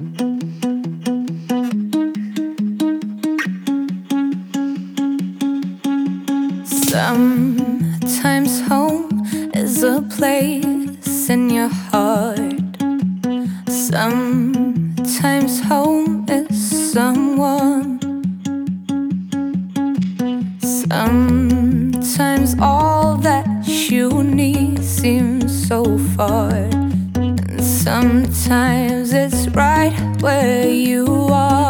Sometimes home is a place in your heart. Sometimes home is someone. Sometimes all that you need seems so far. And sometimes it's right where you are.